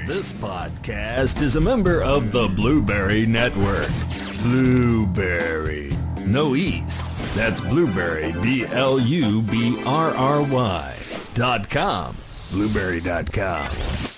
This podcast is a member of the Blueberry Network. Blueberry. No E's. That's Blueberry, BLUBRRY.com. Blueberry.com.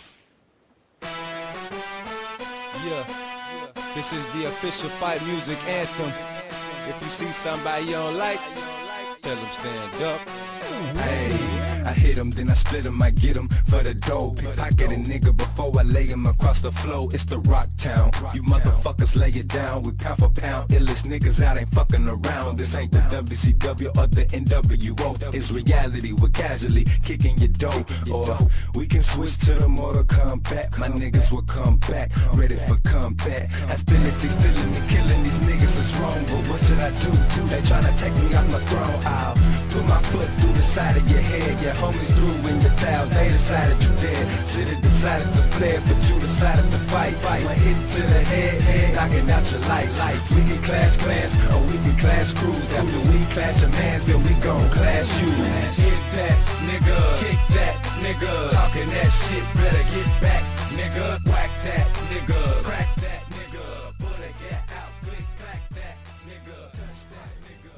Yeah, this is the official fight music anthem. If you see somebody you don't like, tell them stand up. Hey, I hit him, then I split him, I get him for the dough. Pickpocket a nigga before I lay him across the floor. It's the Rock Town. You motherfuckers lay it down. We pound for pound, illest niggas out, ain't fucking around. This ain't the WCW or the NWO. It's reality, we're casually kicking your dough. Or we can switch to the Mortal Kombat. My niggas will come back, ready for combat. Hostility, spilling and killing these niggas is wrong. But what should I do? They tryna take me off my throne. I'll put my foot through the side of your head. Your homies threw in the towel, they decided you dead. Should've decided to play, but you decided to fight. One hit to the head, knocking out your lights. We can clash clans, or we can clash crews. After we clash a mans, then we gon' clash you. Hit that, nigga. Kick that, nigga. Talking that shit, better get back, nigga. Whack that, nigga. Crack that, nigga. Put a get out, click, clack that, nigga. Touch that, nigga.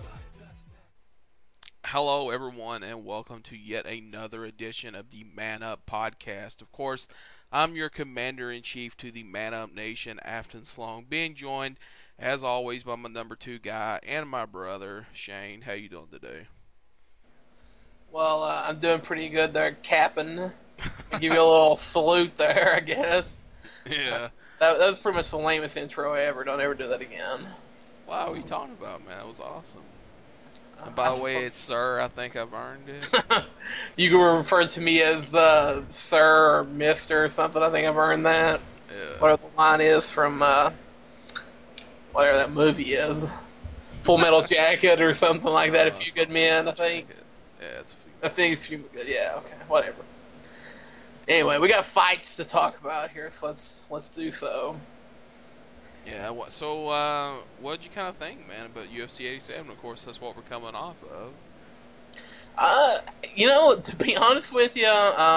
Hello, everyone, and welcome to yet another edition of the Man Up Podcast. Of course, I'm your Commander-in-Chief to the Man Up Nation, Afton Sloan, being joined, as always, by my number 2 guy and my brother, Shane. How you doing today? Well, I'm doing pretty good there, Captain. I'll give you a little salute there, I guess. Yeah. That was pretty much the lamest intro ever. Don't ever do that again. Wow, what are you talking about, man? That was awesome. And by the way, it's Sir. I think I've earned it. You can refer to me as Sir or Mister or something. I think I've earned that. Yeah. Whatever the line is from whatever that movie is. Full Metal Jacket or something like that. A Few Good Men, I think. Yeah, it's I think it's Few Good. Yeah, okay, whatever. Anyway, we got fights to talk about here, so let's do so. Yeah, so what did you kind of think, man, about UFC 87? Of course, that's what we're coming off of. To be honest with you,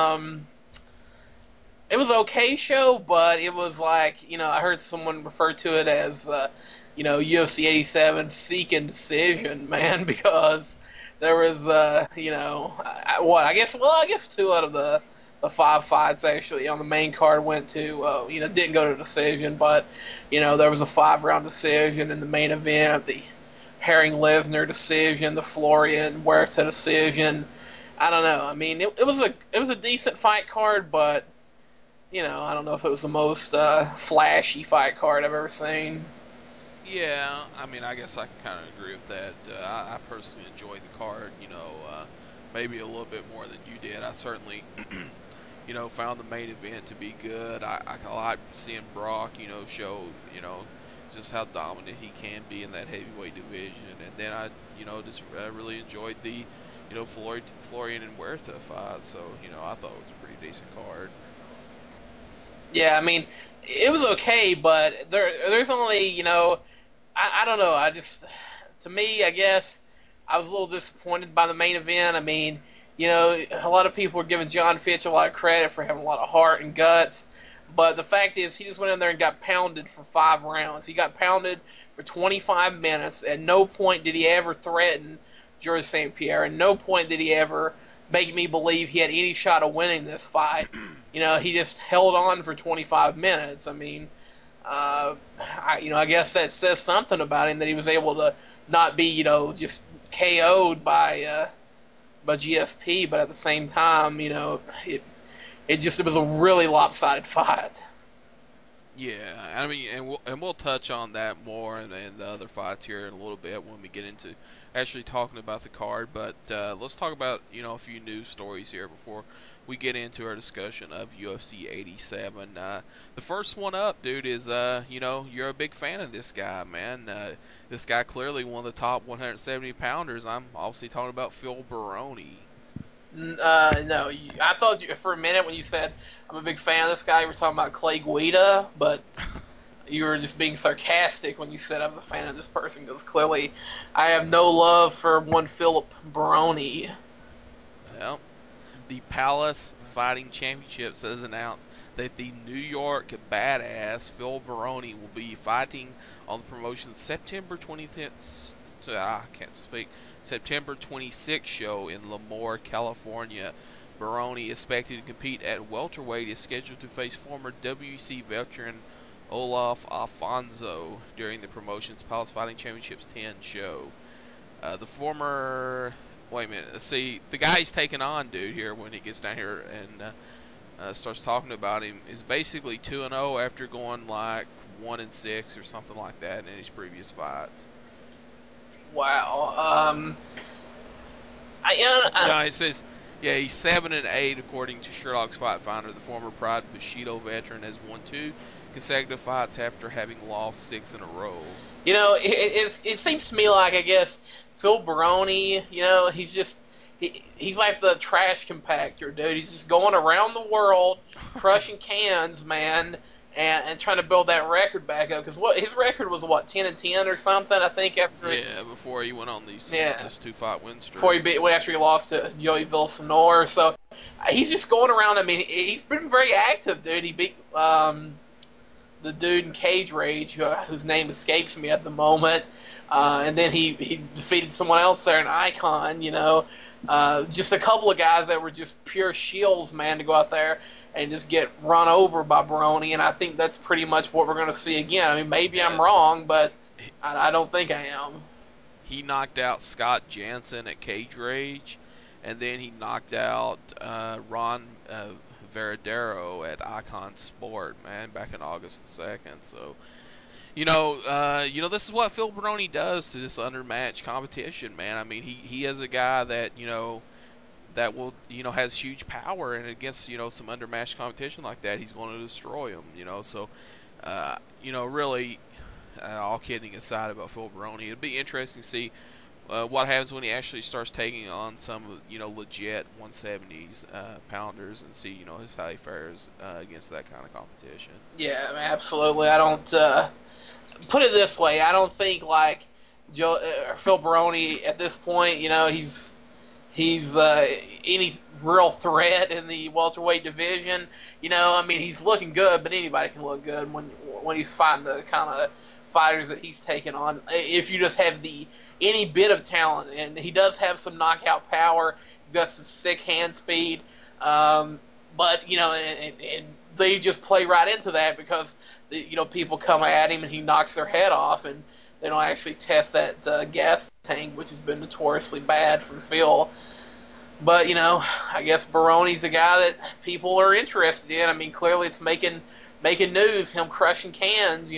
it was an okay show, but it was like, I heard someone refer to it as, UFC 87 seeking decision, man, because there was, I guess 2 out of the 5 fights actually on the main card went to, didn't go to decision, but, there was a 5-round decision in the main event, the Herring-Lesnar decision, the Florian-Huerta decision. I don't know. I mean, it was a decent fight card, but, I don't know if it was the most flashy fight card I've ever seen. Yeah, I mean, I guess I can kind of agree with that. I personally enjoyed the card, maybe a little bit more than you did. I certainly... found the main event to be good. I liked seeing Brock, show, just how dominant he can be in that heavyweight division. And then I, just really enjoyed the, Florian and Huerta fight. So, I thought it was a pretty decent card. Yeah, I mean, it was okay, but there's only, I don't know. To me, I guess, I was a little disappointed by the main event. I mean, a lot of people were giving John Fitch a lot of credit for having a lot of heart and guts, but the fact is he just went in there and got pounded for 5 rounds. He got pounded for 25 minutes. At no point did he ever threaten Georges St. Pierre. At no point did he ever make me believe he had any shot of winning this fight. He just held on for 25 minutes. I mean, I guess that says something about him, that he was able to not be, just KO'd by GSP, but at the same time, it was a really lopsided fight. Yeah, I mean, and we'll touch on that more and the other fights here in a little bit when we get into actually talking about the card. But let's talk about a few news stories here before we get into our discussion of UFC 87. The first one up, dude, is you're a big fan of this guy, man. This guy clearly one of the top 170 pounders. I'm obviously talking about Phil Baroni. No, I thought for a minute when you said I'm a big fan of this guy, you were talking about Clay Guida, but you were just being sarcastic when you said I was a fan of this person, because clearly I have no love for one Philip Baroni. Well, the Palace Fighting Championships has announced that the New York Badass Phil Baroni will be fighting on the promotion's September 25th. I can't speak. September 26th show in Lemoore, California. Baroni, expected to compete at welterweight, is scheduled to face former WEC veteran Olaf Alfonso during the promotion's Palace Fighting Championships 10 show. The former... Wait a minute. Let's see. The guy he's taking on, dude, here when he gets down here and starts talking about him, is basically 2-0 after going like 1-6 or something like that in his previous fights. Wow. It says, yeah, he's 7-8 according to Sherlock's Fight Finder. The former Pride Bushido veteran has won 2 consecutive fights after having lost 6 in a row. You know, it seems to me like, I guess, Phil Baroni, you know, he's like the trash compactor, dude. He's just going around the world, crushing cans, man, and trying to build that record back up. Because his record was, 10-10 or something, I think, after... Yeah, before he went on this 2-fight win streak. After he lost to Joey Villasenor. So, he's just going around. I mean, he's been very active, dude. He beat the dude in Cage Rage, whose name escapes me at the moment. And then he defeated someone else there, an Icon, you know. Just a couple of guys that were just pure shields, man, to go out there and just get run over by Baroni, and I think that's pretty much what we're going to see again. I mean, maybe I'm wrong, but I don't think I am. He knocked out Scott Jansen at Cage Rage, and then he knocked out Ron Veradero at Icon Sport, man, back in August the 2nd. So, you know, this is what Phil Baroni does to this undermatched competition, man. I mean, he is a guy that, that will, has huge power, and against, some undermatched competition like that, he's going to destroy him, So, really, all kidding aside about Phil Baroni, it'd be interesting to see what happens when he actually starts taking on some, legit 170s pounders, and see, how he fares against that kind of competition. Yeah, I mean, absolutely. I don't put it this way. I don't think like Phil Baroni at this point. He's any real threat in the welterweight division. I mean, he's looking good, but anybody can look good when he's fighting the kind of fighters that he's taking on. If you just have any bit of talent, and he does have some knockout power, got some sick hand speed, but and they just play right into that because people come at him and he knocks their head off, and they don't actually test that gas tank, which has been notoriously bad from Phil. But I guess Baroni's a guy that people are interested in. I mean, clearly it's making news. Him crushing cans,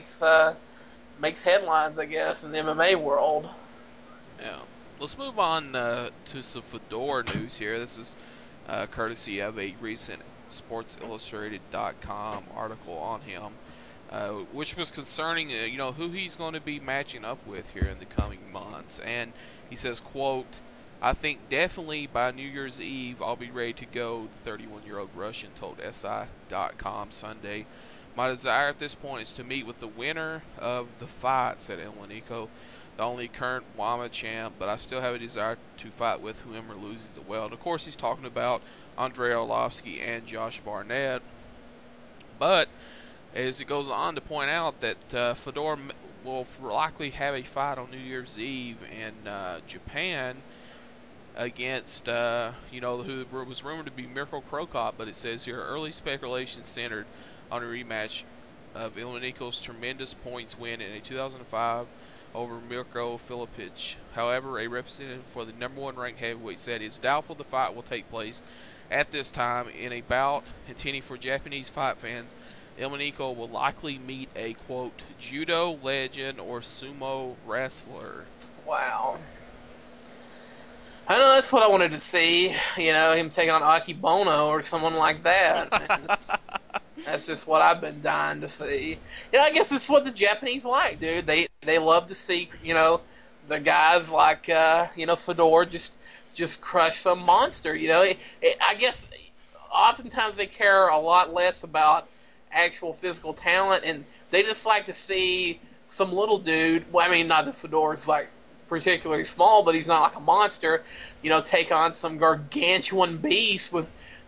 makes headlines, I guess, in the MMA world. Yeah. Let's move on to some Fedor news here. This is courtesy of a recent SportsIllustrated.com article on him, which was concerning, who he's going to be matching up with here in the coming months. And he says, quote, "I think definitely by New Year's Eve I'll be ready to go," the 31-year-old Russian told SI.com Sunday. "My desire at this point is to meet with the winner of the fight," said Emelianenko, the only current WAMA champ, "but I still have a desire to fight with whoever loses the belt." Of course, he's talking about Andrei Arlovsky and Josh Barnett. But as it goes on to point out that Fedor will likely have a fight on New Year's Eve in Japan against, who was rumored to be Mirko Cro Cop, but it says here, early speculation centered on a rematch of Emelianenko's tremendous points win in a 2005 over Mirko Filipic. However, a representative for the number 1 ranked heavyweight said it's doubtful the fight will take place at this time in a bout intending for Japanese fight fans. Emelianenko will likely meet a, quote, judo legend or sumo wrestler. Wow. I know that's what I wanted to see, him taking on Akebono or someone like that. That's just what I've been dying to see. I guess it's what the Japanese like, dude. They love to see, the guys like, Fedor just crush some monster, I guess oftentimes they care a lot less about actual physical talent, and they just like to see some little dude, well, I mean, not that Fedor's like particularly small, but he's not like a monster, take on some gargantuan beast with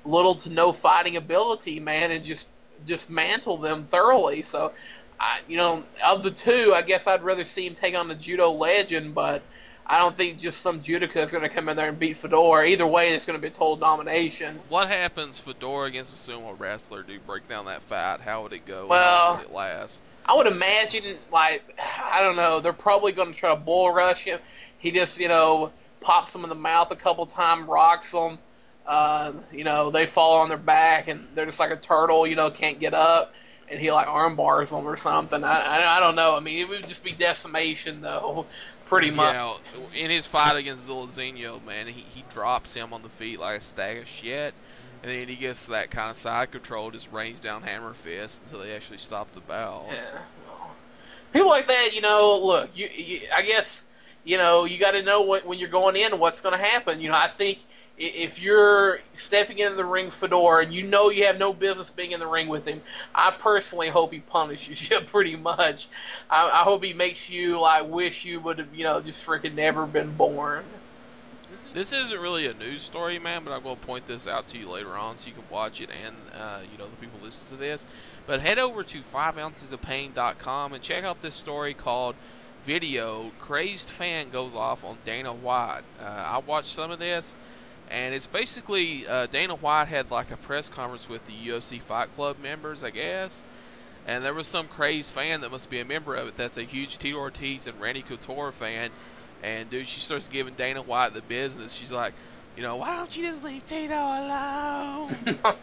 little to no fighting ability, man, and just dismantle them thoroughly. So, of the two, I guess I'd rather see him take on the judo legend, but I don't think just some judoka is going to come in there and beat Fedor. Either way, it's going to be a total domination. What happens Fedor against a sumo wrestler? Do you break down that fight? How would it go? Well, how would it last? I would imagine, like, I don't know, they're probably going to try to bull rush him. He just, pops them in the mouth a couple times, rocks them. They fall on their back, and they're just like a turtle, can't get up. And he, like, arm bars them or something. I don't know. I mean, it would just be decimation, though, pretty much. Yeah, in his fight against Zolzinho, man, he drops him on the feet like a stack of shit. And then he gets that kind of side control, just rains down hammer fist until they actually stop the bout. Yeah. People like that, look, I guess, you got to know when you're going in what's going to happen. I think if you're stepping into the ring, Fedor, and you have no business being in the ring with him, I personally hope he punishes you pretty much. I hope he makes you, like, wish you would have, just freaking never been born. This isn't really a news story, man, but I'm going to point this out to you later on so you can watch it and, the people listen to this. But head over to 5ouncesofpain.com and check out this story called Video. Crazed Fan Goes Off on Dana White. I watched some of this, and it's basically Dana White had like a press conference with the UFC Fight Club members, I guess. And there was some crazed fan that must be a member of it that's a huge Tito Ortiz and Randy Couture fan. And, dude, she starts giving Dana White the business. She's like, why don't you just leave Tito alone?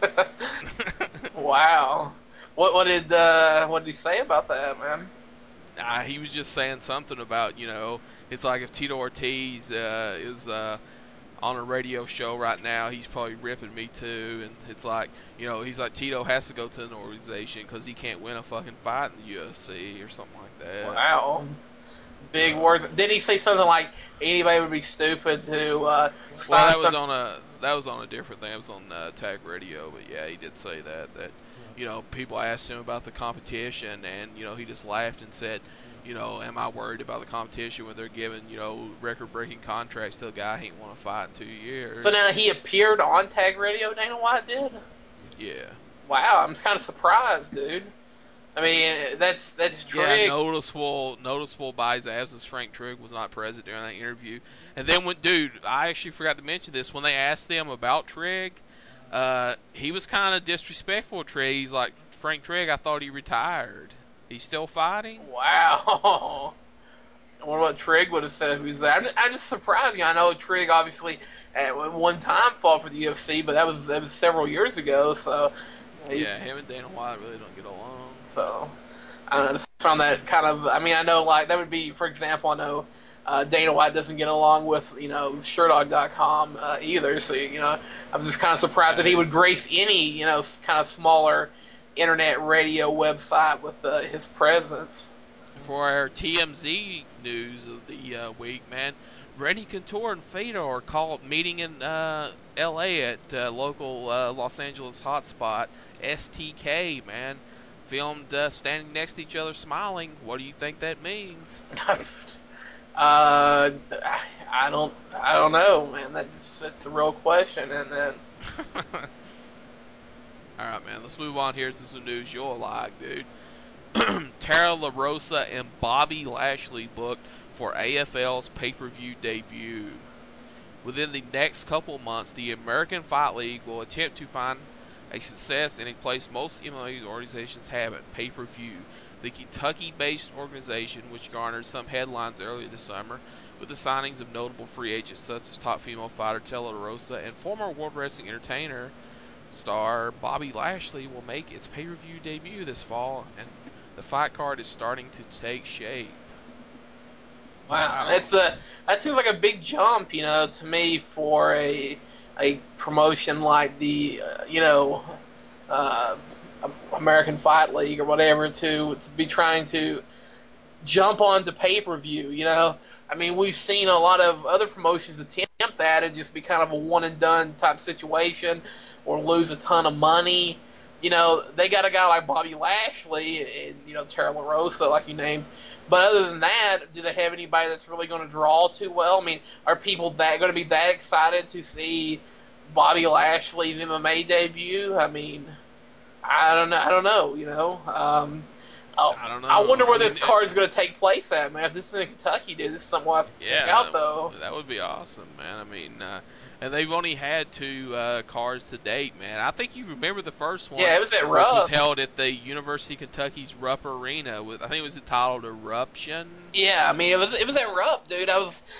Wow. What did he say about that, man? He was just saying something about, it's like if Tito Ortiz is on a radio show right now, he's probably ripping me too. And it's like, he's like, Tito has to go to an organization because he can't win a fucking fight in the UFC or something like that. Wow. Big words. Didn't he say something like anybody would be stupid to sign? Well, that was on a different thing. It was on Tag Radio, but yeah, he did say that people asked him about the competition, and he just laughed and said, am I worried about the competition when they're giving record-breaking contracts to a guy he ain't want to fight in 2 years? So now he appeared on Tag Radio. Dana White did. Yeah. Wow, I'm kind of surprised, dude. I mean, that's Trigg. Yeah, noticeable by his absence. Frank Trigg was not present during that interview. And then I actually forgot to mention this. When they asked them about Trigg, he was kind of disrespectful to Trigg. He's like, Frank Trigg, I thought he retired. He's still fighting? Wow. I wonder what Trigg would have said if he was there. I'm just surprised. I know Trigg obviously at one time fought for the UFC, but that was several years ago. So yeah, him and Dana White really don't get along. So, I don't know, I just found that kind of, I know, like, that would be, for example, I know Dana White doesn't get along with, Sherdog.com either, so, I was just kind of surprised that he would grace any, kind of smaller internet radio website with his presence. For our TMZ news of the week, man, Randy Couture and Fedor are called meeting in L.A. at local Los Angeles hotspot, STK, man. Filmed standing next to each other smiling. What do you think that means? I don't know, man. That's a real question, and then. All right, man. Let's move on here to some news you'll like, dude. Tara LaRosa and Bobby Lashley booked for AFL's pay-per-view debut. Within the next couple months, the American Fight League will attempt to find a success in a place most MMA organizations have at pay-per-view. The Kentucky-based organization, which garnered some headlines earlier this summer with the signings of notable free agents such as top female fighter Tara LaRosa and former World Wrestling Entertainer star Bobby Lashley, will make its pay-per-view debut this fall, and the fight card is starting to take shape. Wow, that seems like a big jump, to me for a promotion like the American Fight League or whatever to be trying to jump onto pay-per-view. We've seen a lot of other promotions attempt that and just be kind of a one and done type situation or lose a ton of money. They got a guy like Bobby Lashley and Tara LaRosa, like you named. But other than that, do they have anybody that's really going to draw too well? Are people going to be that excited to see Bobby Lashley's MMA debut. I mean, I don't know. I don't know. I don't know. I wonder where I mean, this card's going to take place at, man. If this is in Kentucky, dude, this is something we'll have to check out, though. That would be awesome, man. I mean, and they've only had 2 cards to date, man. I think you remember the first one. Yeah, it was at which Rupp. was held at the University of Kentucky's Rupp Arena. I think it was entitled Eruption. Yeah, I mean, it was at Rupp, dude.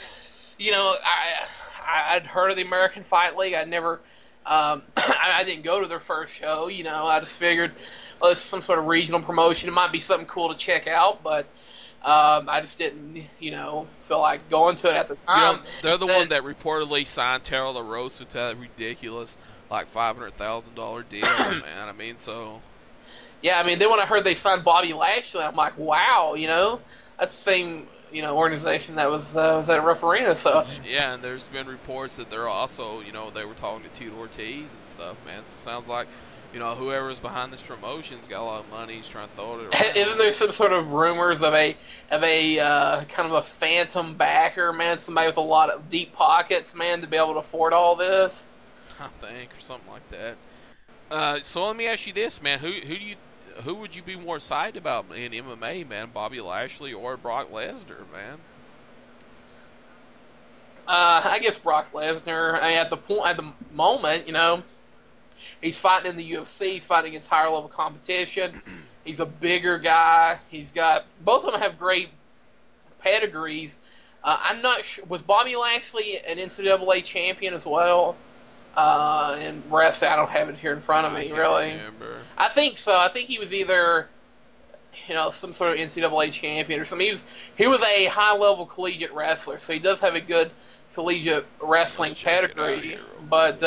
I'd heard of the American Fight League. I'd never, I didn't go to their first show. I just figured, well, it's some sort of regional promotion. It might be something cool to check out, but I just didn't, feel like going to it at the time. They're the one that reportedly signed Tara LaRosa to that ridiculous, like $500,000 deal, man. I mean, so. Yeah, I mean, then when I heard they signed Bobby Lashley, I'm like, wow, that's the same, organization that was at Rupp Arena. So yeah, and there's been reports that they're also, they were talking to Tito Ortiz and stuff, man. So it sounds like, whoever's behind this promotion's got a lot of money. He's trying to throw it around. Isn't there some sort of rumors of a kind of a phantom backer, man? Somebody with a lot of deep pockets, man, to be able to afford all this? I think, or something like that. So let me ask you this, man. Who would you be more excited about in MMA, man? Bobby Lashley or Brock Lesnar, man? I guess Brock Lesnar. I mean, at the moment, he's fighting in the UFC. He's fighting against higher level competition. He's a bigger guy. Both of them have great pedigrees. I'm not sure. Was Bobby Lashley an NCAA champion as well? In wrestling, I don't have it here in front of me, really. Remember. I think so. I think he was either, some sort of NCAA champion or something. He was a high level collegiate wrestler, so he does have a good collegiate wrestling pedigree. But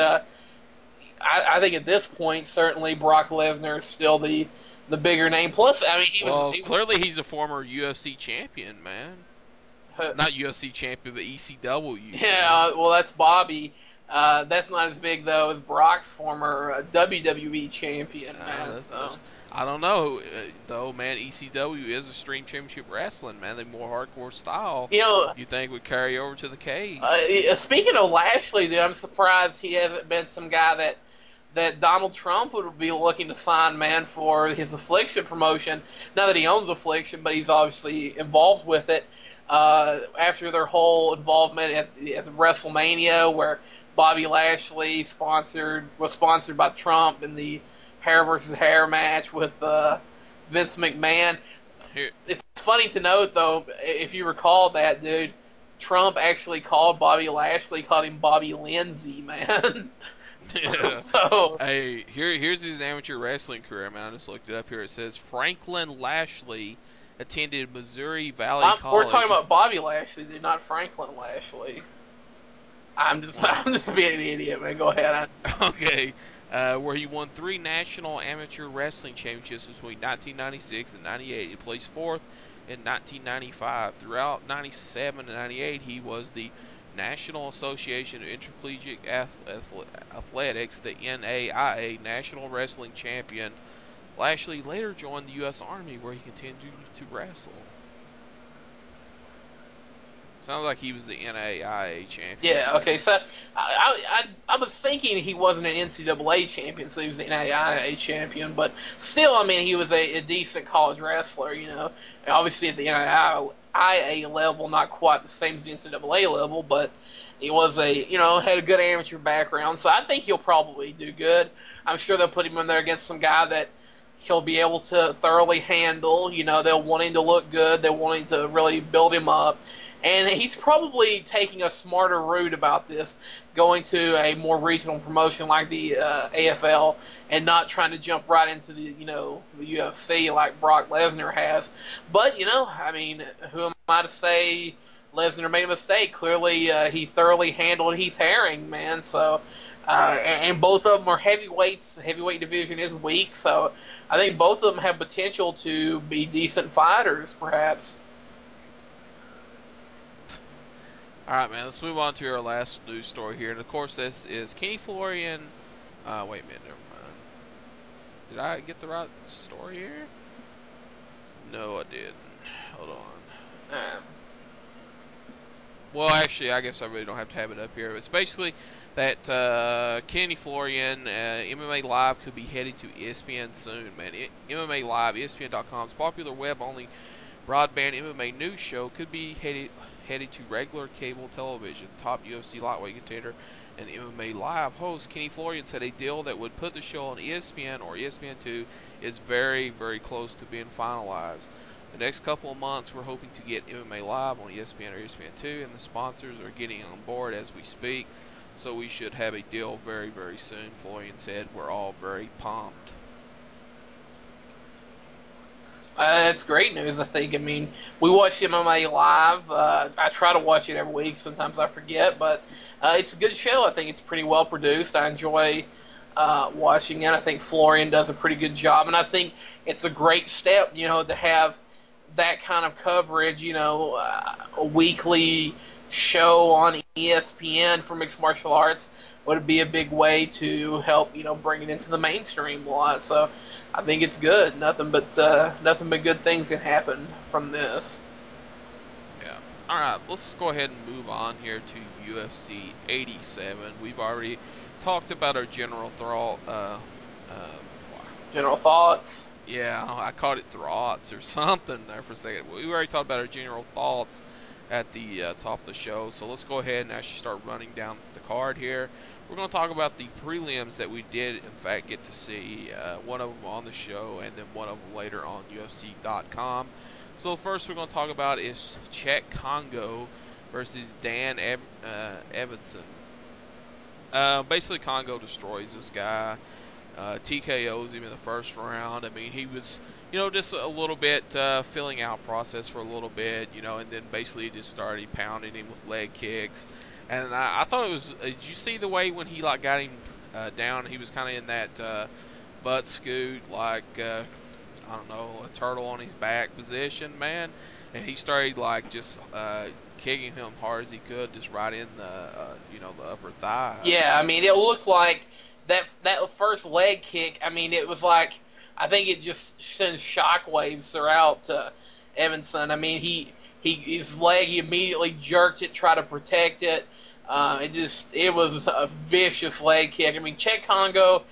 I think at this point, certainly Brock Lesnar is still the bigger name. Plus, I mean, he was clearly he's a former UFC champion, man. Not UFC champion, but ECW. Yeah, well, that's Bobby. That's not as big, though, as Brock's former WWE champion, man. I don't know, though, man. ECW is Extreme Championship Wrestling, man. They're more hardcore style. You think would carry over to the cage. Speaking of Lashley, dude, I'm surprised he hasn't been some guy that Donald Trump would be looking to sign, man, for his Affliction promotion. Not that he owns Affliction, but he's obviously involved with it. After their whole involvement at the WrestleMania, where Bobby Lashley was sponsored by Trump in the hair versus hair match with Vince McMahon. It's funny to note, though, if you recall that, dude, Trump actually called him Bobby Lindsay, man. Yeah. So, hey, here's his amateur wrestling career, man. I just looked it up here. It says Franklin Lashley attended Missouri Valley College. We're talking about Bobby Lashley, dude, not Franklin Lashley. I'm just being an idiot, man. Go ahead. Okay. Where he won 3 national amateur wrestling championships between 1996 and 98. He placed 4th in 1995. Throughout 97 and 98, he was the National Association of Intercollegiate Athletics, the NAIA, National Wrestling Champion. Lashley later joined the U.S. Army, where he continued to wrestle. Sounds like he was the NAIA champion. Yeah, okay, so I was thinking he wasn't an NCAA champion, so he was the NAIA champion, but still, I mean, he was a decent college wrestler, Obviously at the NAIA level, not quite the same as the NCAA level, but he was had a good amateur background, so I think he'll probably do good. I'm sure they'll put him in there against some guy that he'll be able to thoroughly handle. They'll want him to look good. They want him to really build him up. And he's probably taking a smarter route about this, going to a more regional promotion like the AFL and not trying to jump right into the UFC like Brock Lesnar has. But, I mean, who am I to say Lesnar made a mistake? Clearly, he thoroughly handled Heath Herring, man. So, and both of them are heavyweights. The heavyweight division is weak, so I think both of them have potential to be decent fighters, perhaps. All right, man, let's move on to our last news story here. And, of course, this is Kenny Florian. Wait a minute, never mind. Did I get the right story here? No, I didn't. Hold on. Well, actually, I guess I really don't have to have it up here. It's basically that Kenny Florian, MMA Live could be headed to ESPN soon, man. MMA Live, ESPN.com's popular web-only broadband MMA news show could be headed to regular cable television. Top UFC lightweight contender and MMA Live host Kenny Florian said a deal that would put the show on ESPN or ESPN2 is very, very close to being finalized. The next couple of months, we're hoping to get MMA Live on ESPN or ESPN2, and the sponsors are getting on board as we speak, so we should have a deal very, very soon, Florian said. We're all very pumped. That's great news, I think. I mean, we watch MMA Live. I try to watch it every week. Sometimes I forget, but it's a good show. I think it's pretty well produced. I enjoy watching it. I think Florian does a pretty good job, and I think it's a great step, to have that kind of coverage, a weekly show on ESPN for mixed martial arts would be a big way to help, bring it into the mainstream a lot. So I think it's good. Nothing but good things can happen from this. Yeah. All right, let's go ahead and move on here to UFC 87. We've already talked about our general General thoughts. Yeah, I caught it thoughts or something there for a second. We already talked about our general thoughts at the top of the show, so let's go ahead and actually start running down the card here. We're going to talk about the prelims that we did, in fact, get to see. One of them on the show and then one of them later on UFC.com. So first we're going to talk about is Cheick Kongo versus Dan Evanson. Basically, Kongo destroys this guy. TKOs him in the first round. I mean, he was, just a little bit filling out process for a little bit, and then basically just started pounding him with leg kicks. And I thought it was, did you see the way when he got him down, he was kind of in that butt scoot, like, I don't know, a turtle on his back position, man. And he started, just kicking him hard as he could, just right in the upper thigh. Yeah, I mean, it looked like that first leg kick, I mean, it was like, I think it just sends shockwaves throughout Evanson. I mean, his leg, he immediately jerked it, tried to protect it. It was a vicious leg kick. I mean, Cheick Kongo,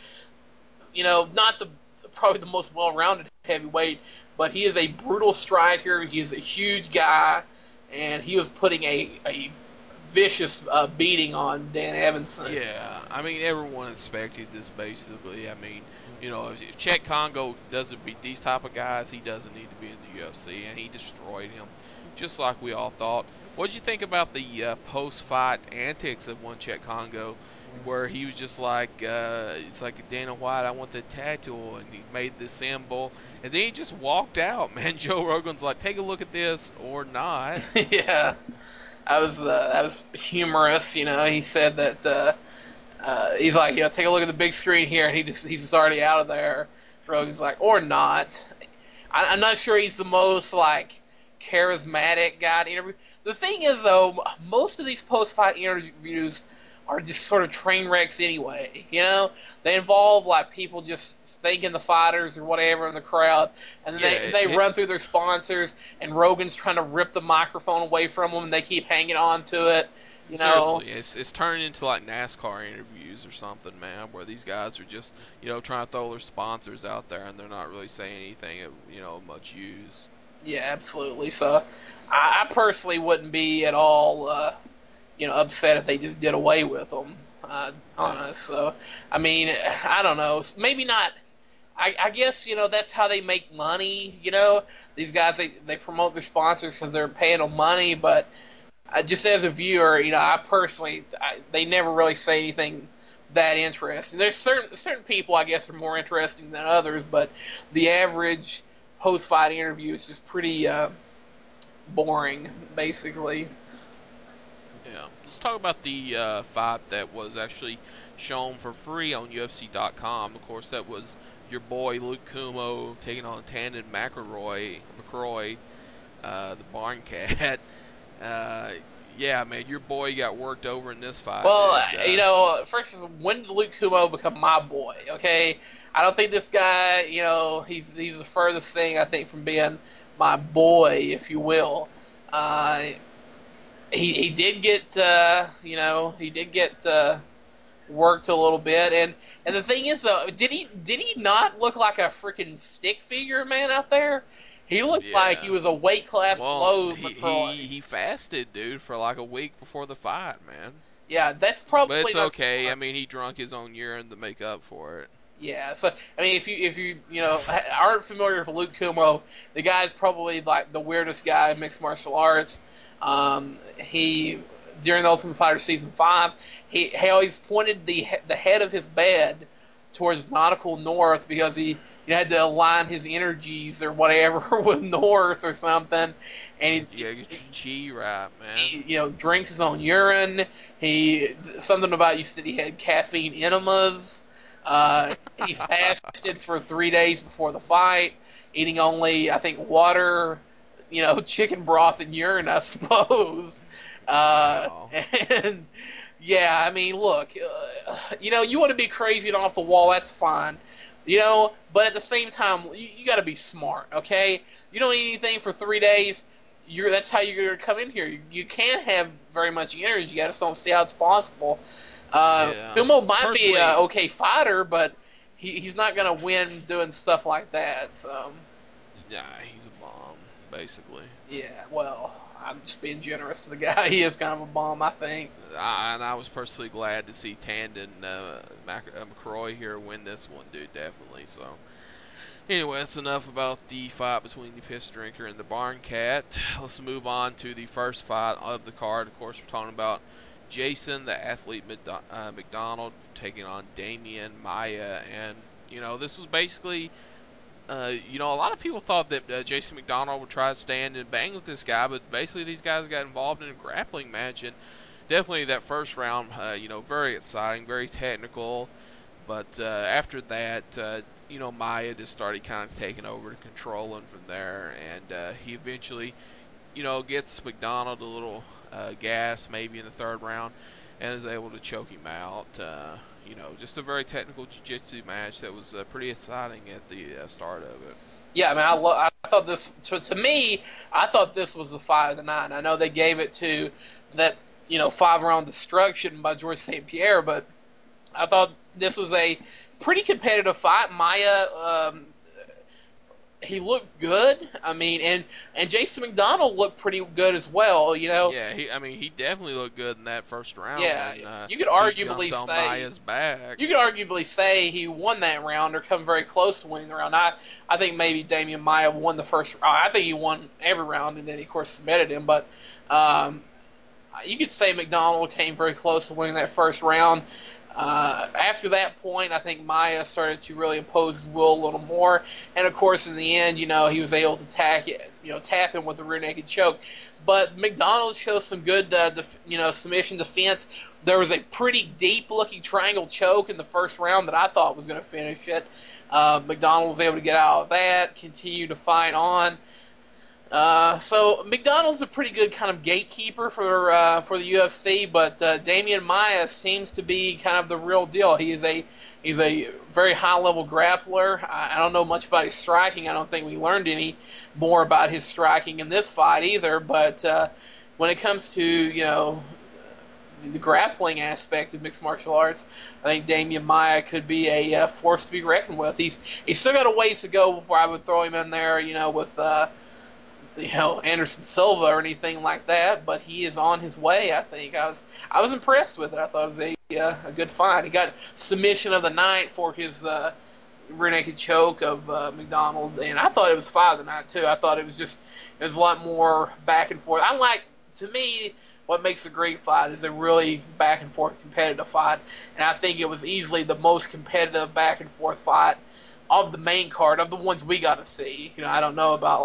not probably the most well-rounded heavyweight, but he is a brutal striker. He is a huge guy, and he was putting a vicious beating on Dan Evanson. Yeah, I mean, everyone expected this, basically. I mean, if Cheick Kongo doesn't beat these type of guys, he doesn't need to be in the UFC, and he destroyed him, just like we all thought. What did you think about the post-fight antics of one Cheick Kongo, where he was just like, it's like Dana White, I want the tattoo, and he made the symbol, and then he just walked out, man. Joe Rogan's like, take a look at this or not. Yeah. That was humorous, He said that he's like, take a look at the big screen here, and he's just already out of there. Rogan's like, or not. I'm not sure he's the most charismatic guy to interview. The thing is, though, most of these post-fight interviews are just sort of train wrecks anyway. They involve people just thanking the fighters or whatever in the crowd, and then they run through their sponsors, and Rogan's trying to rip the microphone away from them, and they keep hanging on to it. Seriously, it's turning into like NASCAR interviews or something, man, where these guys are just trying to throw their sponsors out there, and they're not really saying anything of much use. Yeah, absolutely. So, I personally wouldn't be at all upset if they just did away with them, honest. So, I mean, I don't know. Maybe not. I guess, that's how they make money, These guys, they promote their sponsors because they're paying them money, but just as a viewer, I personally, they never really say anything that interesting. There's certain people, I guess, are more interesting than others, but the average post-fight interview is just pretty boring, basically. Yeah. Let's talk about the fight that was actually shown for free on UFC.com. Of course, that was your boy Luke Kumo taking on Tandon McCrory, the Barn Cat. Yeah, man, your boy got worked over in this fight. Well, first, when did Luke Kumo become my boy? Okay, I don't think this guy, he's the furthest thing, I think, from being my boy, if you will. He did get, worked a little bit. And the thing is, though, did he not look like a freaking stick figure man out there? He looked like he Yeah. was a weight class Well, below he, McCroy. he he fasted, dude, for like a week before the fight, man. Yeah, that's But probably it's not okay. I smart. mean, he drunk his own urine to make up for it. Yeah, so I mean, if you aren't familiar with Luke Kumho, the guy's probably like the weirdest guy in mixed martial arts. He during the Ultimate Fighter season 5, he always pointed the head of his bed towards nautical north because he had to align his energies or whatever with north or something, and Yeah, get your chi right, man. he drinks his own urine. He something about you said he had caffeine enemas. He fasted for 3 days before the fight, eating only I think water, chicken broth and urine, I suppose. Wow. And yeah, I mean, look, you want to be crazy and off the wall, that's fine. But at the same time, you got to be smart, okay? You don't eat anything for 3 days. That's how you're going to come in here. You can't have very much energy. I just don't see how it's possible. Yeah. Kumo might be Personally, an okay fighter, but he's not going to win doing stuff like that. So, yeah, he's a bomb, basically. yeah, well, I'm just being generous to the guy. He is kind of a bomb, I think. And I was personally glad to see Tandon McCroy here win this one, dude, definitely. So, anyway, that's enough about the fight between the Piss Drinker and the Barn Cat. Let's move on to the first fight of the card. Of course, we're talking about Jason, the athlete McDonald, taking on Damian Maia. And, this was basically, a lot of people thought that Jason McDonald would try to stand and bang with this guy, but basically these guys got involved in a grappling match. And definitely that first round, very exciting, very technical. But after that, Maia just started kind of taking over and controlling from there. And he eventually, gets McDonald a little gas maybe in the third round and is able to choke him out. Just a very technical jiu-jitsu match that was pretty exciting at the start of it. Yeah, I mean, I thought this to me. I thought this was the fight of the night. And I know they gave it to that 5-round destruction by George St. Pierre, but I thought this was a pretty competitive fight. Maia, he looked good. I mean, and Jason McDonald looked pretty good as well. Yeah, he definitely looked good in that first round. Yeah, when, you could he arguably jumped on say Maia's back. you could arguably say he won that round or come very close to winning the round. I think maybe Damian Maia won the first. I think he won every round, and then he of course submitted him. But you could say McDonald came very close to winning that first round. After that point, I think Maia started to really impose his will a little more, and of course, in the end, he was able to tap him with the rear naked choke. But McDonald showed some good, submission defense. There was a pretty deep-looking triangle choke in the first round that I thought was going to finish it. McDonald was able to get out of that, continue to fight on. So McDonald's a pretty good kind of gatekeeper for the UFC, but Damian Maia seems to be kind of the real deal. He's a very high level grappler. I don't know much about his striking. I don't think we learned any more about his striking in this fight either. But when it comes to the grappling aspect of mixed martial arts, I think Damian Maia could be a force to be reckoned with. He's still got a ways to go before I would throw him in there, with Anderson Silva or anything like that, but he is on his way. I think I was impressed with it. I thought it was a good fight. He got submission of the night for his rear naked choke of McDonald, and I thought it was fight of the night too. I thought it was a lot more back and forth. To me, what makes a great fight is a really back and forth competitive fight, and I think it was easily the most competitive back and forth fight of the main card, of the ones we got to see. I don't know about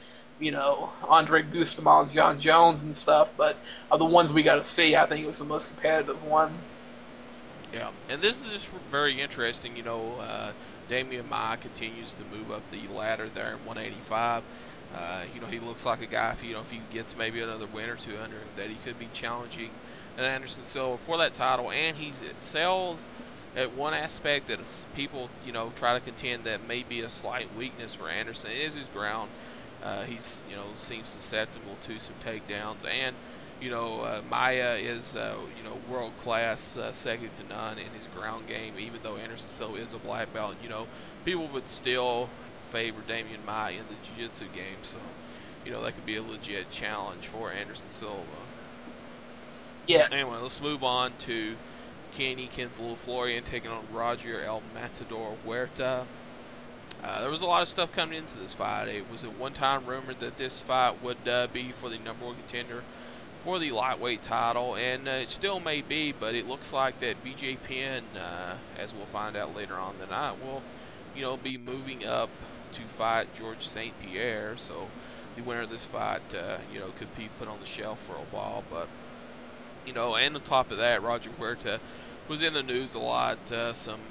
Andre Gustafsson, John Jones and stuff, but of the ones we got to see, I think it was the most competitive one. Yeah, and this is just very interesting. Damian Maia continues to move up the ladder there in 185. He looks like a guy, if he gets maybe another win or two under him, that he could be challenging an Anderson Silva for that title. And it sells at one aspect that people, try to contend that may be a slight weakness for Anderson. It is his ground. He's, seems susceptible to some takedowns, and Maya is, world class, second to none in his ground game. Even though Anderson Silva is a black belt, people would still favor Damian Maya in the jiu-jitsu game. So, that could be a legit challenge for Anderson Silva. Yeah. Anyway, let's move on to Ken Florian taking on Roger El Matador Huerta. There was a lot of stuff coming into this fight. It was at one time rumored that this fight would be for the number one contender for the lightweight title, and it still may be, but it looks like that BJ Penn, as we'll find out later on the night, will, be moving up to fight George St. Pierre. So the winner of this fight, could be put on the shelf for a while. But, and on top of that, Roger Huerta was in the news a lot. Some,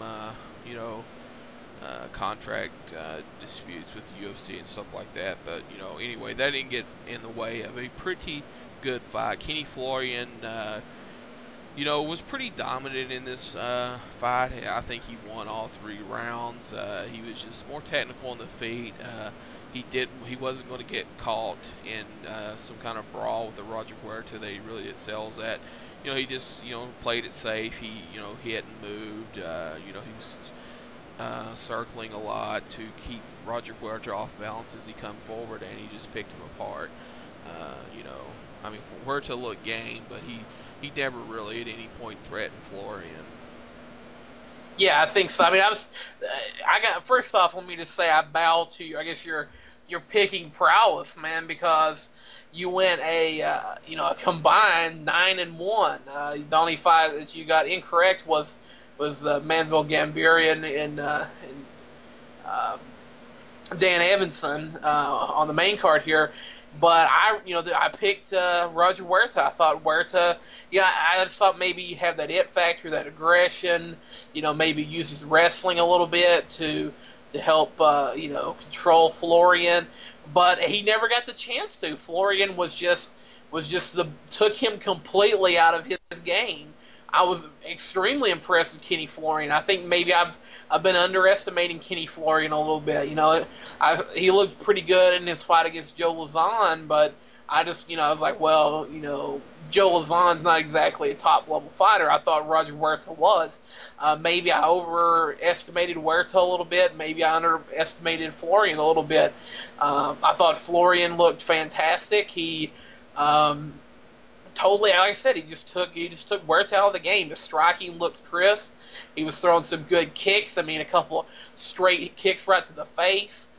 contract disputes with the UFC and stuff like that. But, anyway, that didn't get in the way of a pretty good fight. Kenny Florian, was pretty dominant in this fight. I think he won all 3 rounds. He was just more technical on the feet. He wasn't going to get caught in some kind of brawl with the Roger Huerta that he really excels at. He just, played it safe. He, he hadn't moved. He was circling a lot to keep Roger Huerta off balance as he come forward, and he just picked him apart. Huerta looked game, but he never really at any point threatened Florian. Yeah, I think so. First off, let me just say I bow to you. I guess you're picking prowess, man, because you went a combined 9-1. The only fight that you got incorrect was Manvel Gambierian and Dan Evanson on the main card here. But I picked Roger Huerta. I thought Huerta, I just thought maybe he'd have that it factor, that aggression. Maybe uses wrestling a little bit to help control Florian. But he never got the chance to. Florian took him completely out of his game. I was extremely impressed with Kenny Florian. I think maybe I've been underestimating Kenny Florian a little bit. He looked pretty good in his fight against Joe Lauzon, but I just, I was like, well, Joe Lauzon's not exactly a top-level fighter. I thought Roger Huerta was. Maybe I overestimated Huerta a little bit. Maybe I underestimated Florian a little bit. I thought Florian looked fantastic. He totally, like I said, he just took Huerta out of the game. The striking looked crisp. He was throwing some good kicks. A couple straight kicks right to the face.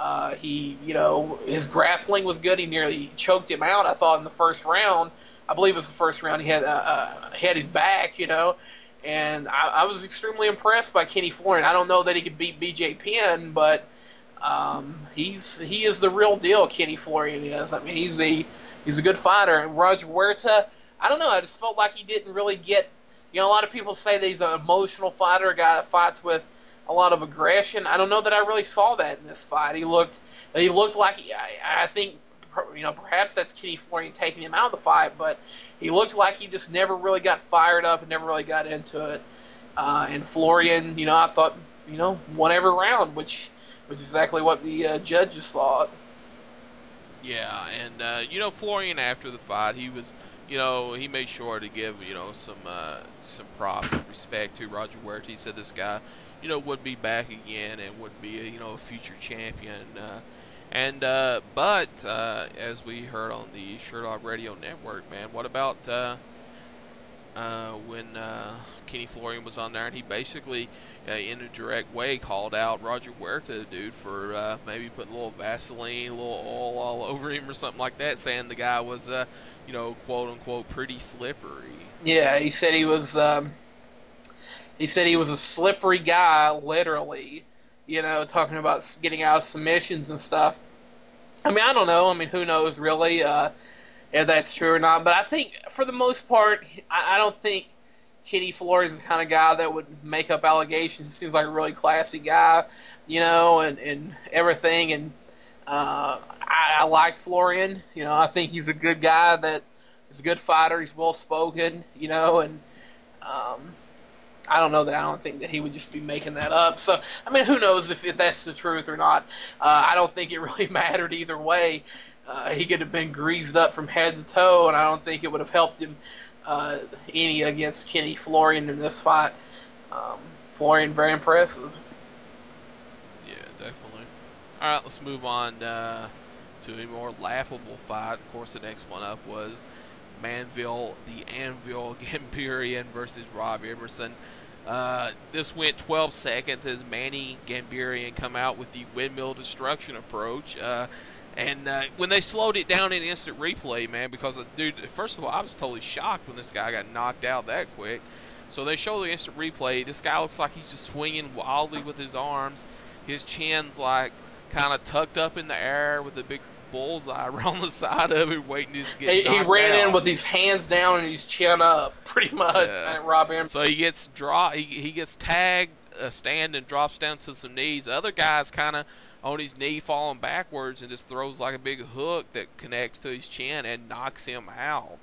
His grappling was good. He nearly choked him out, I thought, in the first round. I believe it was the first round. He had his back, and I was extremely impressed by Kenny Florian. I don't know that he could beat BJ Penn, but he is the real deal. Kenny Florian is. He's a good fighter. And Roger Huerta, I don't know. I just felt like he didn't really get. A lot of people say that he's an emotional fighter, a guy that fights with a lot of aggression. I don't know that I really saw that in this fight. He looked like I think perhaps that's Kenny Florian taking him out of the fight, but he looked like he just never really got fired up and never really got into it. And Florian, I thought, won every round, which is exactly what the judges thought. Yeah, and Florian after the fight, he was. He made sure to give, some props and respect to Roger Huerta. He said this guy, would be back again and would be, a future champion. But as we heard on the Sherdog Radio Network, man, what about when Kenny Florian was on there and he basically, in a direct way, called out Roger Huerta, dude, for maybe putting a little Vaseline, a little oil all over him or something like that, saying the guy was, quote unquote, pretty slippery. Yeah, he said he was a slippery guy, literally. Talking about getting out of submissions and stuff. I don't know. Who knows really if that's true or not? But I think for the most part, I don't think Kenny Florian is the kind of guy that would make up allegations. He seems like a really classy guy, and everything. And I like Florian. I think he's a good guy that is a good fighter. He's well spoken, and I don't think that he would just be making that up. So, who knows if that's the truth or not. I don't think it really mattered either way. he could have been greased up from head to toe, and I don't think it would have helped him any against Kenny Florian in this fight. Florian, very impressive. Yeah, definitely. All right, let's move on to a more laughable fight. Of course, the next one up was Manville, the Anvil Gambirian versus Rob Emerson. This went 12 seconds as Manny Gambirian come out with the windmill destruction approach. And when they slowed it down in instant replay, man, because, dude, first of all, I was totally shocked when this guy got knocked out that quick. So they show the instant replay. This guy looks like he's just swinging wildly with his arms. His chin's, like, kind of tucked up in the air with a big bullseye around the side of it, waiting to just get knocked out. He ran in with his hands down and his chin up, pretty much, at Rob Emerson. So he gets he gets tagged, stand, and drops down to some knees. The other guy's kind of on his knee falling backwards and just throws like a big hook that connects to his chin and knocks him out.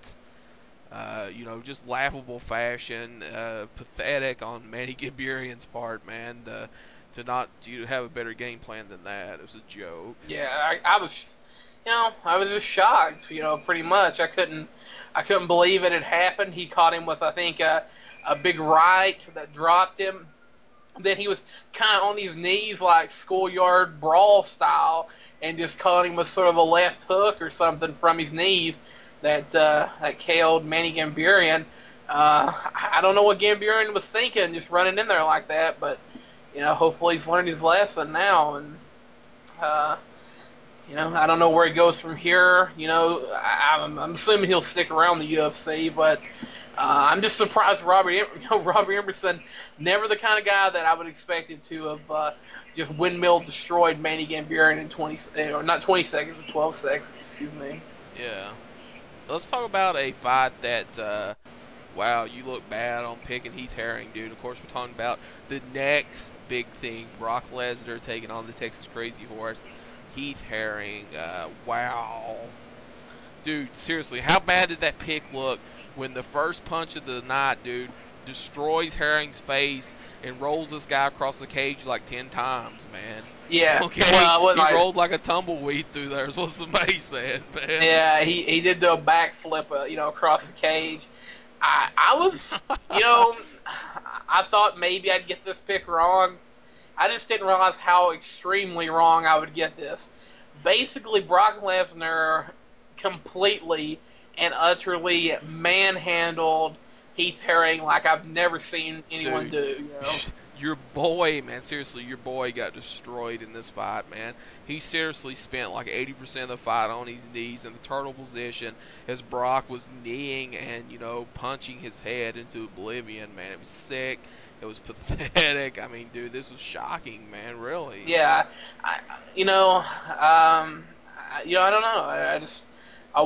Just laughable fashion, pathetic on Manny Gambirian's part, man. To not have a better game plan than that. It was a joke. Yeah, I was just shocked, pretty much. I couldn't believe it had happened. He caught him with, I think, a big right that dropped him. Then he was kind of on his knees like schoolyard brawl style and just caught him with sort of a left hook or something from his knees that KO'd Manny Gambirian. I don't know what Gambirian was thinking just running in there like that, but, hopefully he's learned his lesson now. And, I don't know where he goes from here. I'm assuming he'll stick around the UFC, but I'm just surprised Robbie Emerson, never the kind of guy that I would expect it to have just windmill destroyed Manny Gambirian in not 20 seconds, but 12 seconds, excuse me. Yeah. Let's talk about a fight that, wow, you look bad on picking Heath Herring, dude. Of course, we're talking about the next big thing, Brock Lesnar taking on the Texas Crazy Horse. Heath Herring, wow. Dude, seriously, how bad did that pick look when the first punch of the night, dude, destroys Herring's face and rolls this guy across the cage like 10 times, man? Yeah. Okay, well, he rolled like a tumbleweed through there is what somebody said, man. Yeah, he did do a backflip, across the cage. I was, I thought maybe I'd get this pick wrong. I just didn't realize how extremely wrong I would get this. Basically, Brock Lesnar completely and utterly manhandled Heath Herring like I've never seen anyone do. Your boy, man, seriously, your boy got destroyed in this fight, man. He seriously spent like 80% of the fight on his knees in the turtle position as Brock was kneeing and, punching his head into oblivion, man. It was sick. It was pathetic. I mean, dude, this was shocking, man, really. Yeah. I don't know. I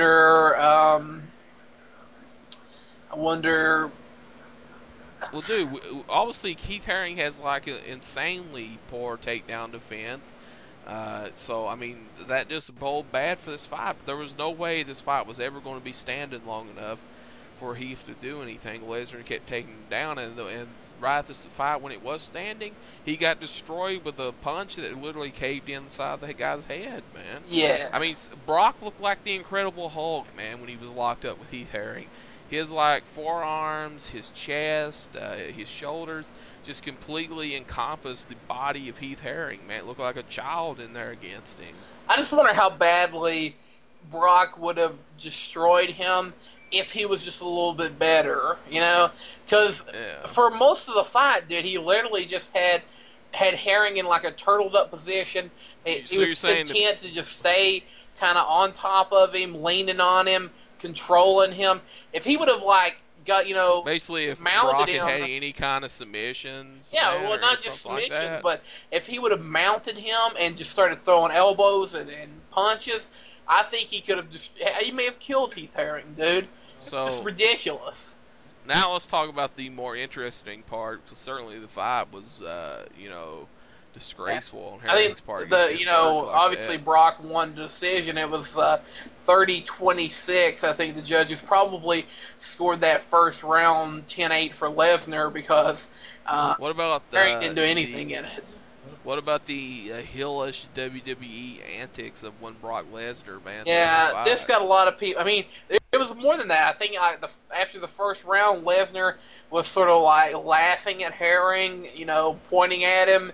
wonder. Well, dude, obviously Keith Herring has like an insanely poor takedown defense. So, I mean, that just bode bad for this fight. But there was no way this fight was ever going to be standing long enough for Heath to do anything. Lesnar kept taking him down, and right at this fight when it was standing, he got destroyed with a punch that literally caved inside the guy's head, man. Yeah. I mean, Brock looked like the Incredible Hulk, man, when he was locked up with Heath Herring. His, forearms, his chest, his shoulders just completely encompassed the body of Heath Herring, man. It looked like a child in there against him. I just wonder how badly Brock would have destroyed him if he was just a little bit better, Because for most of the fight, dude, he literally just had Herring in like a turtled up position. He was content to just stay kind of on top of him, leaning on him, controlling him. If he would have got basically if Brock had any kind of submissions, well, not just submissions, but if he would have mounted him and just started throwing elbows and punches, I think he may have killed Heath Herring, dude. So, it's just ridiculous. Now let's talk about the more interesting part, because certainly the fight was, disgraceful on Herring's part. Obviously Brock won the decision. It was 30-26. I think the judges probably scored that first round 10-8 for Lesnar because what about Herring didn't do anything in it. What about the heelish WWE antics of when Brock Lesnar, man? Yeah, this got a lot of people. I mean, it was more than that. I think after the first round, Lesnar was sort of like laughing at Herring, pointing at him.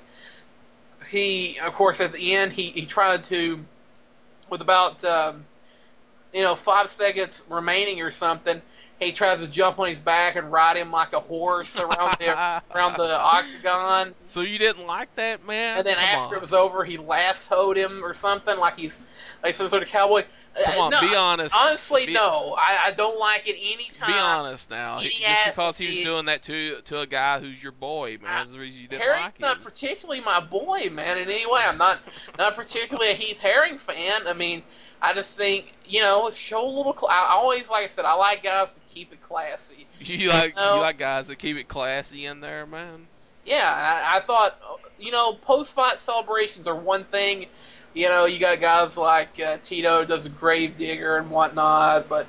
He, of course, at the end, he tried to, with about 5 seconds remaining or something, he tries to jump on his back and ride him like a horse around the octagon. So you didn't like that, man? And then after it was over, he lassoed him or something, like he's like some sort of cowboy. Come on, be honest. Honestly, no. I don't like it anytime. Be honest now. Just because he was doing that to a guy who's your boy, man, that's the reason you didn't like him. Herring's not particularly my boy, man, in any way. I'm not particularly a Heath Herring fan. I mean, I just think, show a little. I always, like I said, I like guys to keep it classy. You like guys that keep it classy in there, man? Yeah, I thought, post-fight celebrations are one thing. You got guys like Tito does a grave digger and whatnot, but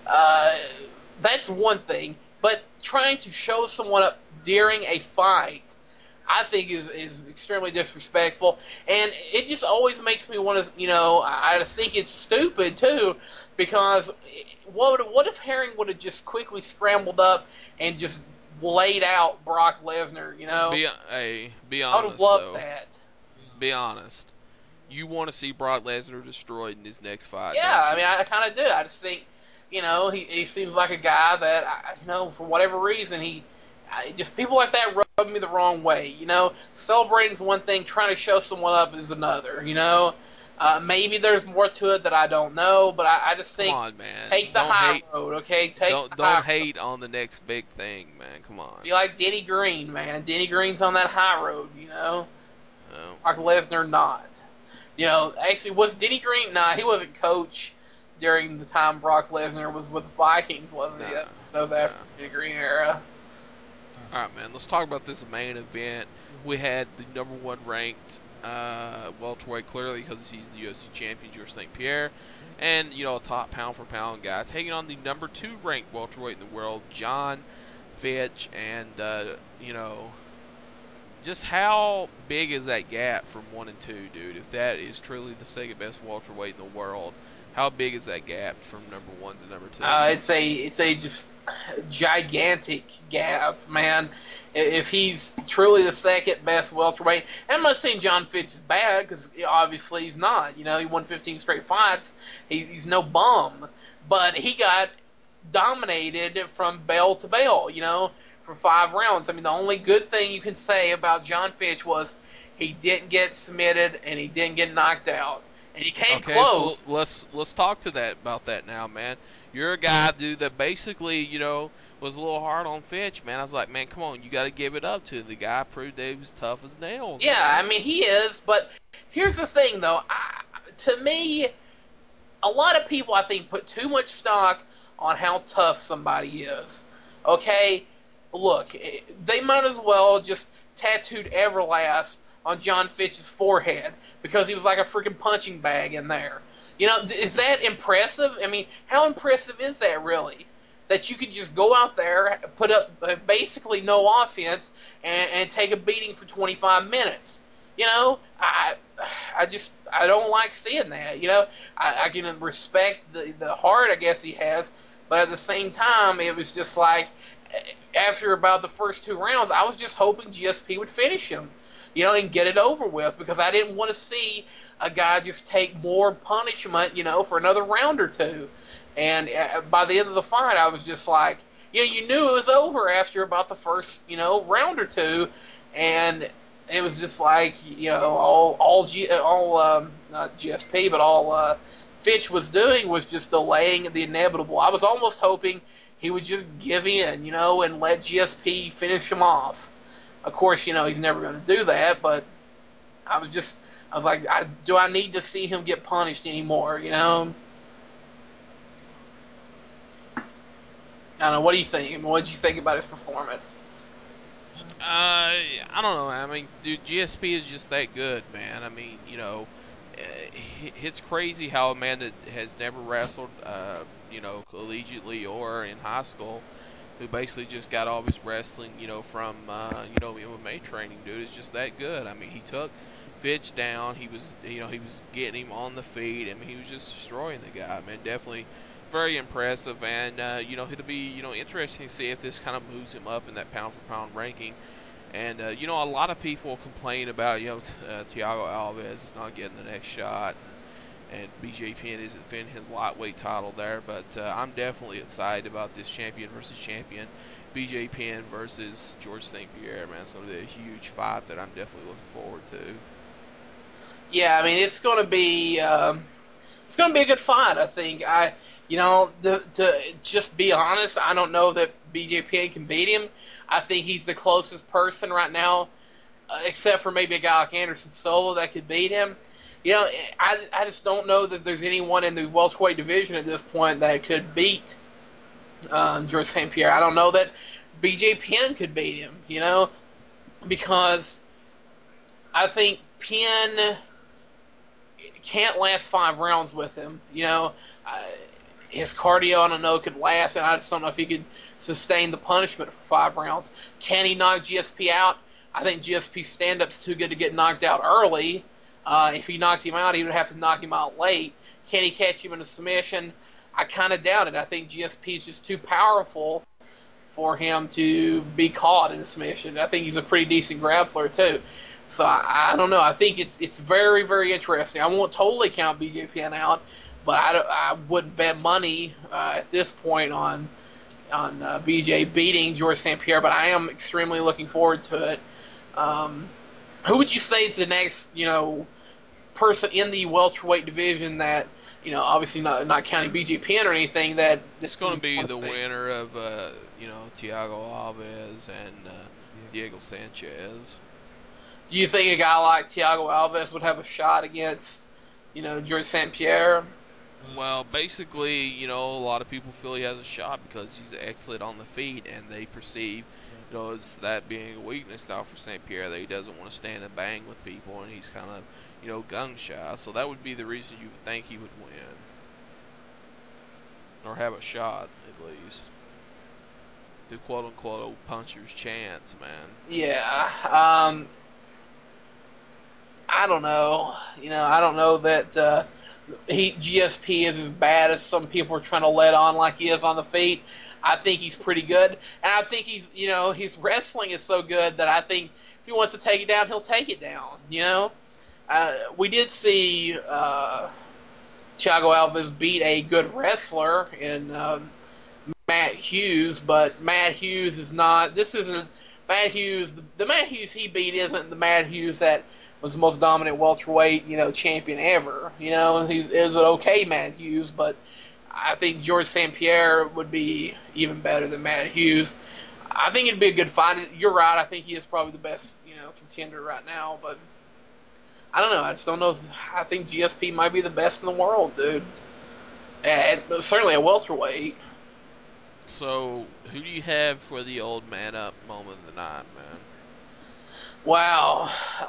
that's one thing. But trying to show someone up during a fight, I think is extremely disrespectful, and it just always makes me want to, I just think it's stupid too, because what if Herring would have just quickly scrambled up and just laid out Brock Lesnar, Be honest, I would have loved that. Be honest. You want to see Brock Lesnar destroyed in his next fight? Yeah, I mean, I kind of do. I just think, he seems like a guy that, for whatever reason, just people like that rub me the wrong way. Celebrating's one thing, trying to show someone up is another. Maybe there's more to it that I don't know, but I just think, come on, man. Take the high road, okay? Don't hate on the next big thing, man. Come on. Be like Denny Green, man. Denny Green's on that high road, Oh. Brock Lesnar not. Actually, was Denny Green? Nah, he wasn't coach during the time Brock Lesnar was with the Vikings, wasn't he? That was after the Denny Green era. All right, man. Let's talk about this main event. We had the number 1 ranked welterweight, clearly because he's the UFC champion, Georges St. Pierre, and a top pound for pound guy taking on the number 2 ranked welterweight in the world, John Fitch, and just how big is that gap from 1 and 2, dude? If that is truly the second best welterweight in the world, how big is that gap from number 1 to number 2? It's a just gigantic gap, man. If he's truly the second best welterweight, and I'm not saying John Fitch is bad, because obviously he's not. He won 15 straight fights. He's no bum, but he got dominated from bell to bell. For 5 rounds. I mean, the only good thing you can say about John Fitch was he didn't get submitted and he didn't get knocked out, and he came close. So let's talk about that now, man. You're a guy, dude, that basically, was a little hard on Fitch, man. I was like, man, come on, you got to give it up to the guy. Proved that he was tough as nails. Yeah, man. I mean, he is. But here's the thing, though. To me, a lot of people, I think, put too much stock on how tough somebody is. Okay. Look, they might as well just tattooed Everlast on John Fitch's forehead because he was like a freaking punching bag in there. Is that impressive? I mean, how impressive is that really? That you could just go out there, put up basically no offense, and take a beating for 25 minutes. I don't like seeing that. I can respect the heart I guess he has, but at the same time, it was just like, after about the first 2 rounds, I was just hoping GSP would finish him, and get it over with, because I didn't want to see a guy just take more punishment, for another round or 2. And by the end of the fight, I was just like, you knew it was over after about the first, round or 2, and it was just like, not GSP, but all Fitch was doing was just delaying the inevitable. I was almost hoping he would just give in, and let GSP finish him off. Of course, he's never going to do that, but I was like, do I need to see him get punished anymore, I don't know. What do you think? What did you think about his performance? I don't know. I mean, dude, GSP is just that good, man. I mean, it's crazy how a man that has never wrestled, collegiately or in high school, who basically just got all his wrestling, from, MMA training, dude, is just that good. I mean, he took pitch down. He was, he was getting him on the feet. I mean, he was just destroying the guy, man. Definitely very impressive, and it'll be interesting to see if this kind of moves him up in that pound-for-pound ranking. And a lot of people complain about Thiago Alves is not getting the next shot, and BJ Penn isn't defending his lightweight title there. But I'm definitely excited about this champion versus champion, BJ Penn versus George St. Pierre. Man, it's going to be a huge fight that I'm definitely looking forward to. Yeah, I mean it's going to be a good fight. I think to just be honest, I don't know that BJ Penn can beat him. I think he's the closest person right now, except for maybe a guy like Anderson Silva that could beat him. I just don't know that there's anyone in the welterweight division at this point that could beat George St. Pierre. I don't know that BJ Penn could beat him, because I think Penn can't last 5 rounds with him. His cardio, I don't know, could last, and I just don't know if he could sustain the punishment for 5 rounds. Can he knock GSP out? I think GSP's stand-up's too good to get knocked out early. If he knocked him out, he would have to knock him out late. Can he catch him in a submission? I kind of doubt it. I think GSP's just too powerful for him to be caught in a submission. I think he's a pretty decent grappler, too. So I don't know. I think it's very, very interesting. I won't totally count BJ Penn out, but I wouldn't bet money at this point on BJ beating George St. Pierre, but I am extremely looking forward to it. Who would you say is the next, person in the welterweight division that, obviously not counting BJ Penn or anything, that it's going to be the winner of, Thiago Alves and Diego Sanchez? Do you think a guy like Thiago Alves would have a shot against, George St. Pierre? Well, basically, a lot of people feel he has a shot because he's excellent on the feet, and they perceive, as that being a weakness now for St. Pierre, that he doesn't want to stand and bang with people, and he's kind of, gun shy. So that would be the reason you would think he would win, or have a shot at least. The quote-unquote old puncher's chance, man. Yeah. I don't know. I don't know that GSP is as bad as some people are trying to let on like he is on the feet. I think he's pretty good, and I think he's his wrestling is so good that I think if he wants to take it down, he'll take it down. We did see Thiago Alves beat a good wrestler in Matt Hughes, but Matt Hughes is not. This isn't Matt Hughes. The Matt Hughes he beat isn't the Matt Hughes that was the most dominant welterweight, champion ever. He was an okay Matt Hughes, but I think George St. Pierre would be even better than Matt Hughes. I think it'd be a good fight. You're right. I think he is probably the best, contender right now, but I don't know. I just don't know. I think GSP might be the best in the world, dude. And certainly a welterweight. So, who do you have for the old man up moment of the night, man? Wow.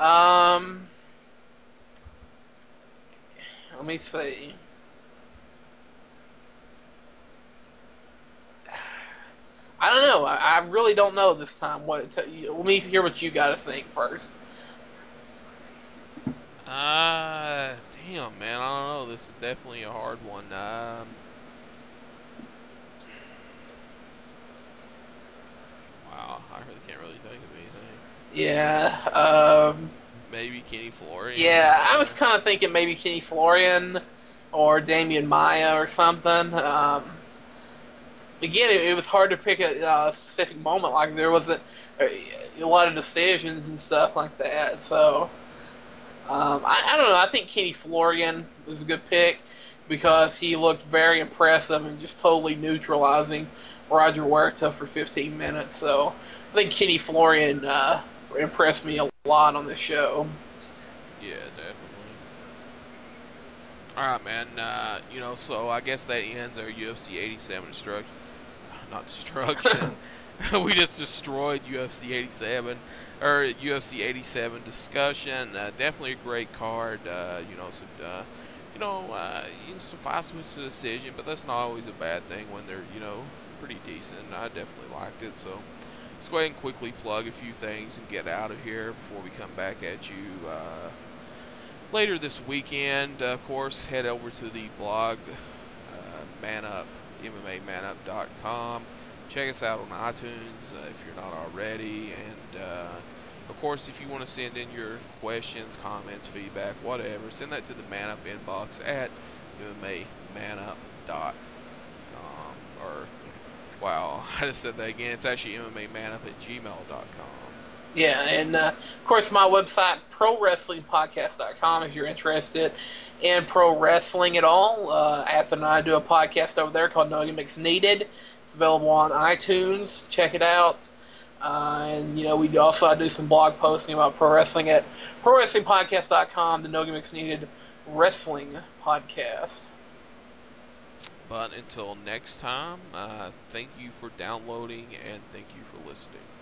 Let me see. I don't know. I really don't know this time. Let me hear what you got to think first. Damn, man. I don't know. This is definitely a hard one. Wow, I can't really think of anything. Yeah. Maybe Kenny Florian. Yeah, I was kind of thinking maybe Kenny Florian or Damian Maia or something. Again, it was hard to pick a specific moment. Like there wasn't a lot of decisions and stuff like that. So I don't know. I think Kenny Florian was a good pick because he looked very impressive and just totally neutralizing Roger Huerta for 15 minutes. So I think Kenny Florian impressed me a lot on this show. Yeah, definitely. All right, man. So I guess that ends our UFC 87 destruction. We just destroyed UFC 87 or UFC 87 discussion. Definitely a great card. Some fights with the decision, but that's not always a bad thing when they're pretty decent. I definitely liked it. So let's go ahead and quickly plug a few things and get out of here before we come back at you later this weekend, of course, head over to the blog, ManUp, MMAManUp.com. Check us out on iTunes if you're not already. And, of course, if you want to send in your questions, comments, feedback, whatever, send that to the ManUp inbox at MMAManUp.com. Or, wow, I just said that again. It's actually MMAManUp@gmail.com. Yeah, and of course my website, ProWrestlingPodcast.com, if you're interested in pro wrestling at all. Arthur and I do a podcast over there called No Gimmicks Needed. It's available on iTunes. Check it out. And, we also do some blog posting about pro wrestling at ProWrestlingPodcast.com, the No Gimmicks Needed Wrestling Podcast. But until next time, thank you for downloading and thank you for listening.